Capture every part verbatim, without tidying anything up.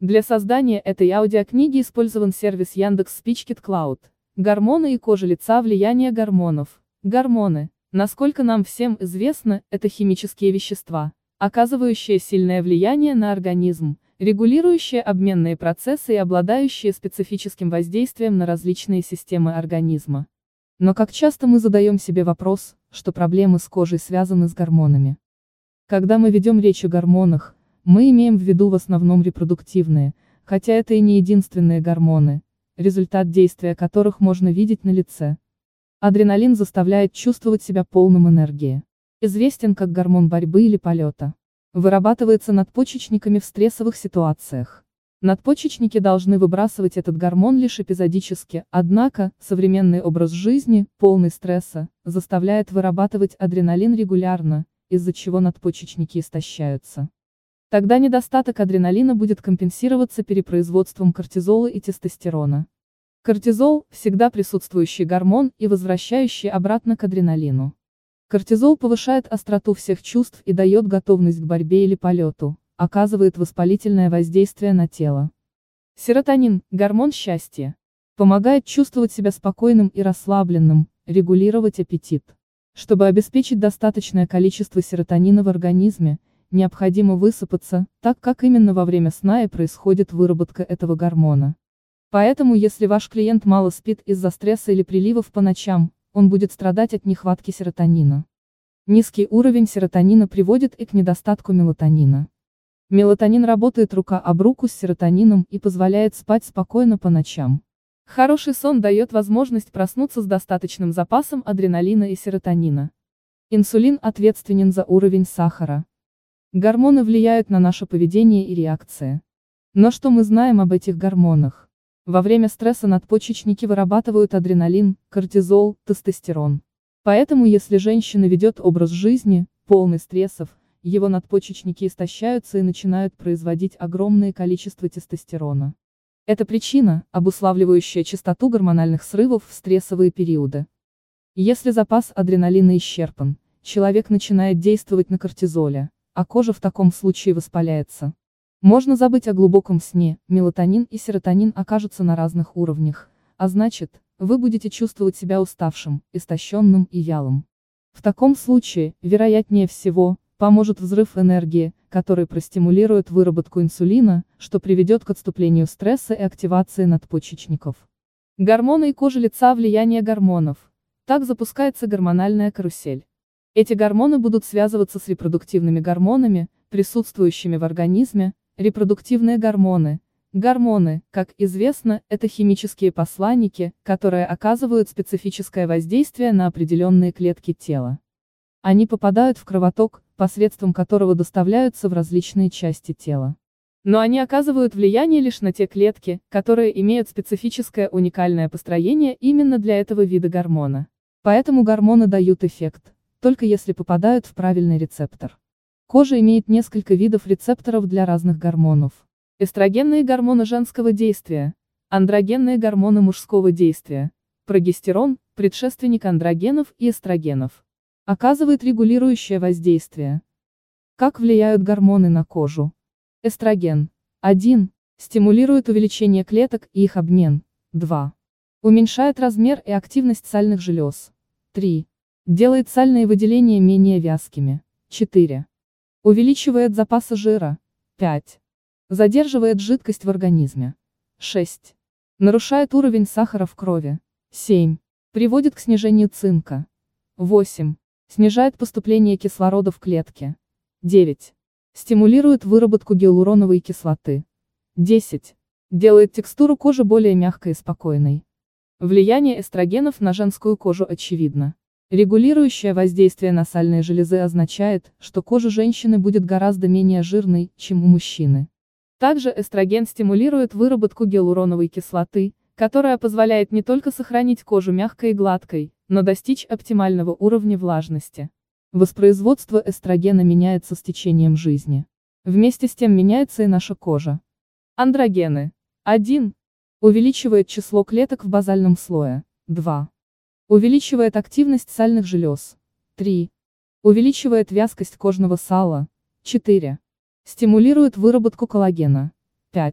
Для создания этой аудиокниги использован сервис Яндекс Спичкит Cloud. Гормоны и кожа лица, влияние гормонов. Гормоны, насколько нам всем известно, это химические вещества, оказывающие сильное влияние на организм, регулирующие обменные процессы и обладающие специфическим воздействием на различные системы организма. Но как часто мы задаем себе вопрос, что проблемы с кожей связаны с гормонами? Когда мы ведем речь о гормонах, мы имеем в виду в основном репродуктивные, хотя это и не единственные гормоны, результат действия которых можно видеть на лице. Адреналин заставляет чувствовать себя полным энергии. Известен как гормон борьбы или полета. Вырабатывается надпочечниками в стрессовых ситуациях. Надпочечники должны выбрасывать этот гормон лишь эпизодически, однако, современный образ жизни, полный стресса, заставляет вырабатывать адреналин регулярно, из-за чего надпочечники истощаются. Тогда недостаток адреналина будет компенсироваться перепроизводством кортизола и тестостерона. Кортизол – всегда присутствующий гормон и возвращающий обратно к адреналину. Кортизол повышает остроту всех чувств и дает готовность к борьбе или полету, оказывает воспалительное воздействие на тело. Серотонин – гормон счастья. Помогает чувствовать себя спокойным и расслабленным, регулировать аппетит. Чтобы обеспечить достаточное количество серотонина в организме, необходимо высыпаться, так как именно во время сна и происходит выработка этого гормона. Поэтому если ваш клиент мало спит из-за стресса или приливов по ночам, он будет страдать от нехватки серотонина. Низкий уровень серотонина приводит и к недостатку мелатонина. Мелатонин работает рука об руку с серотонином и позволяет спать спокойно по ночам. Хороший сон дает возможность проснуться с достаточным запасом адреналина и серотонина. Инсулин ответственен за уровень сахара. Гормоны влияют на наше поведение и реакции. Но что мы знаем об этих гормонах? Во время стресса надпочечники вырабатывают адреналин, кортизол, тестостерон. Поэтому если женщина ведет образ жизни, полный стрессов, его надпочечники истощаются и начинают производить огромное количество тестостерона. Это причина, обуславливающая частоту гормональных срывов в стрессовые периоды. Если запас адреналина исчерпан, человек начинает действовать на кортизоле, а кожа в таком случае воспаляется. Можно забыть о глубоком сне, мелатонин и серотонин окажутся на разных уровнях, а значит, вы будете чувствовать себя уставшим, истощенным и вялым. В таком случае, вероятнее всего, поможет взрыв энергии, который простимулирует выработку инсулина, что приведет к отступлению стресса и активации надпочечников. Гормоны и кожа лица, влияние гормонов. Так запускается гормональная карусель. Эти гормоны будут связываться с репродуктивными гормонами, присутствующими в организме. Репродуктивные гормоны. Гормоны, как известно, это химические посланники, которые оказывают специфическое воздействие на определенные клетки тела. Они попадают в кровоток, посредством которого доставляются в различные части тела. Но они оказывают влияние лишь на те клетки, которые имеют специфическое уникальное построение именно для этого вида гормона. Поэтому гормоны дают эффект, только если попадают в правильный рецептор. Кожа имеет несколько видов рецепторов для разных гормонов. Эстрогенные гормоны женского действия, андрогенные гормоны мужского действия, прогестерон, предшественник андрогенов и эстрогенов, оказывает регулирующее воздействие. Как влияют гормоны на кожу? Эстроген. один. Стимулирует увеличение клеток и их обмен. два. Уменьшает размер и активность сальных желез. три. Делает сальные выделения менее вязкими. четыре. Увеличивает запасы жира. пять. Задерживает жидкость в организме. шесть. Нарушает уровень сахара в крови. семь. Приводит к снижению цинка. восемь. Снижает поступление кислорода в клетки. девять. Стимулирует выработку гиалуроновой кислоты. десять. Делает текстуру кожи более мягкой и спокойной. Влияние эстрогенов на женскую кожу очевидно. Регулирующее воздействие на сальные железы означает, что кожа женщины будет гораздо менее жирной, чем у мужчины. Также эстроген стимулирует выработку гиалуроновой кислоты, которая позволяет не только сохранить кожу мягкой и гладкой, но достичь оптимального уровня влажности. Воспроизводство эстрогена меняется с течением жизни. Вместе с тем меняется и наша кожа. Андрогены. один. Увеличивает число клеток в базальном слое. два. Увеличивает активность сальных желез. три. Увеличивает вязкость кожного сала. четыре. Стимулирует выработку коллагена. пять.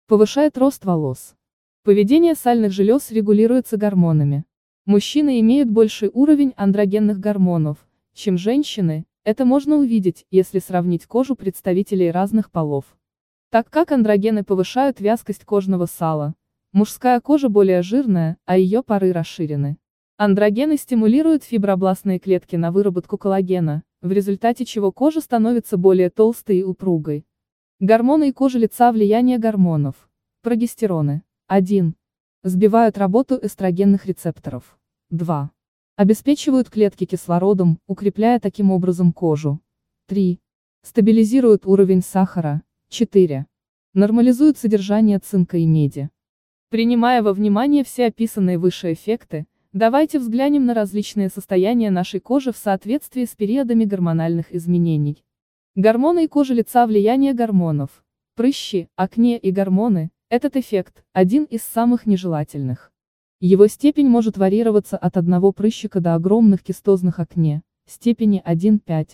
Повышает рост волос. Поведение сальных желез регулируется гормонами. Мужчины имеют больший уровень андрогенных гормонов, чем женщины, это можно увидеть, если сравнить кожу представителей разных полов. Так как андрогены повышают вязкость кожного сала, мужская кожа более жирная, а ее поры расширены. Андрогены стимулируют фибробластные клетки на выработку коллагена, в результате чего кожа становится более толстой и упругой. Гормоны и кожа лица. Влияние гормонов. Прогестероны. один. Сбивают работу эстрогенных рецепторов. два. Обеспечивают клетки кислородом, укрепляя таким образом кожу. три. Стабилизируют уровень сахара. четыре. Нормализуют содержание цинка и меди. Принимая во внимание все описанные выше эффекты, давайте взглянем на различные состояния нашей кожи в соответствии с периодами гормональных изменений. Гормоны и кожа лица. Влияние гормонов. Прыщи, акне и гормоны – этот эффект – один из самых нежелательных. Его степень может варьироваться от одного прыщика до огромных кистозных акне, степени один-пять.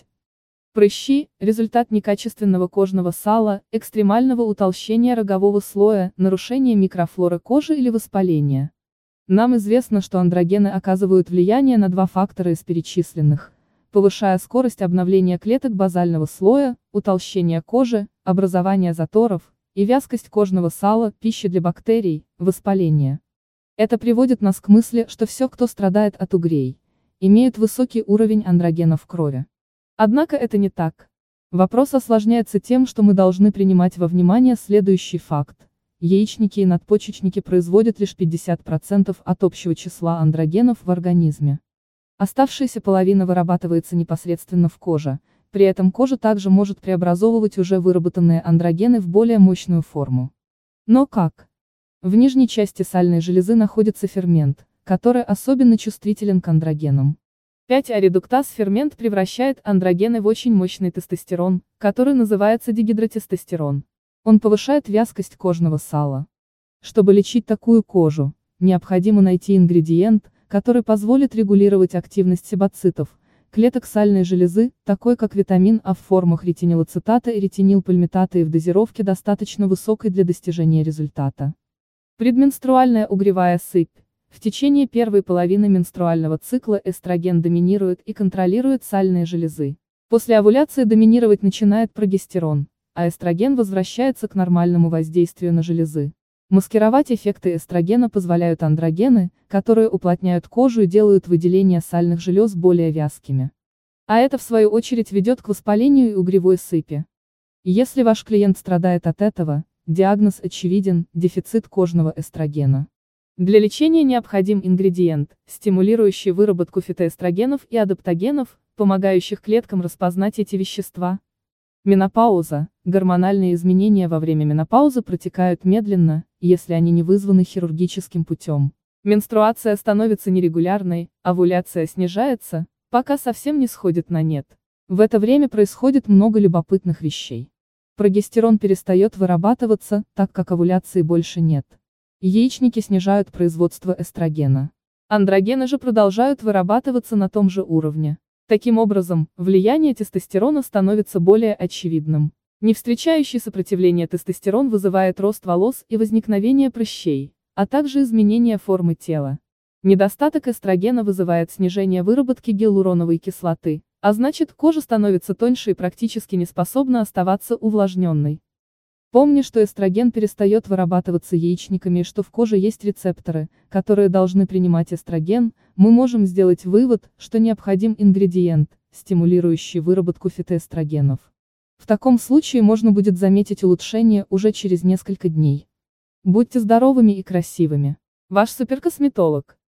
Прыщи – результат некачественного кожного сала, экстремального утолщения рогового слоя, нарушения микрофлоры кожи или воспаления. Нам известно, что андрогены оказывают влияние на два фактора из перечисленных, повышая скорость обновления клеток базального слоя, утолщение кожи, образование заторов, и вязкость кожного сала, пищи для бактерий, воспаление. Это приводит нас к мысли, что все, кто страдает от угрей, имеют высокий уровень андрогена в крови. Однако это не так. Вопрос осложняется тем, что мы должны принимать во внимание следующий факт. Яичники и надпочечники производят лишь пятьдесят процентов от общего числа андрогенов в организме. Оставшаяся половина вырабатывается непосредственно в коже, при этом кожа также может преобразовывать уже выработанные андрогены в более мощную форму. Но как? В нижней части сальной железы находится фермент, который особенно чувствителен к андрогенам. пять А редуктаз фермент превращает андрогены в очень мощный тестостерон, который называется дигидротестостерон. Он повышает вязкость кожного сала. Чтобы лечить такую кожу, необходимо найти ингредиент, который позволит регулировать активность себоцитов, клеток сальной железы, такой как витамин А в формах ретинилацетата и ретинилпальмитата и в дозировке достаточно высокой для достижения результата. Предменструальная угревая сыпь. В течение первой половины менструального цикла эстроген доминирует и контролирует сальные железы. После овуляции доминировать начинает прогестерон, а эстроген возвращается к нормальному воздействию на железы. Маскировать эффекты эстрогена позволяют андрогены, которые уплотняют кожу и делают выделения сальных желез более вязкими. А это в свою очередь ведет к воспалению и угревой сыпи. Если ваш клиент страдает от этого, диагноз очевиден – дефицит кожного эстрогена. Для лечения необходим ингредиент, стимулирующий выработку фитоэстрогенов и адаптогенов, помогающих клеткам распознать эти вещества. Менопауза. Гормональные изменения во время менопаузы протекают медленно, если они не вызваны хирургическим путем. Менструация становится нерегулярной, овуляция снижается, пока совсем не сходит на нет. В это время происходит много любопытных вещей. Прогестерон перестает вырабатываться, так как овуляции больше нет. Яичники снижают производство эстрогена. Андрогены же продолжают вырабатываться на том же уровне. Таким образом, влияние тестостерона становится более очевидным. Не встречающий сопротивление тестостерон вызывает рост волос и возникновение прыщей, а также изменение формы тела. Недостаток эстрогена вызывает снижение выработки гиалуроновой кислоты, а значит, кожа становится тоньше и практически не способна оставаться увлажненной. Помни, что эстроген перестает вырабатываться яичниками и что в коже есть рецепторы, которые должны принимать эстроген, мы можем сделать вывод, что необходим ингредиент, стимулирующий выработку фитоэстрогенов. В таком случае можно будет заметить улучшение уже через несколько дней. Будьте здоровыми и красивыми. Ваш суперкосметолог.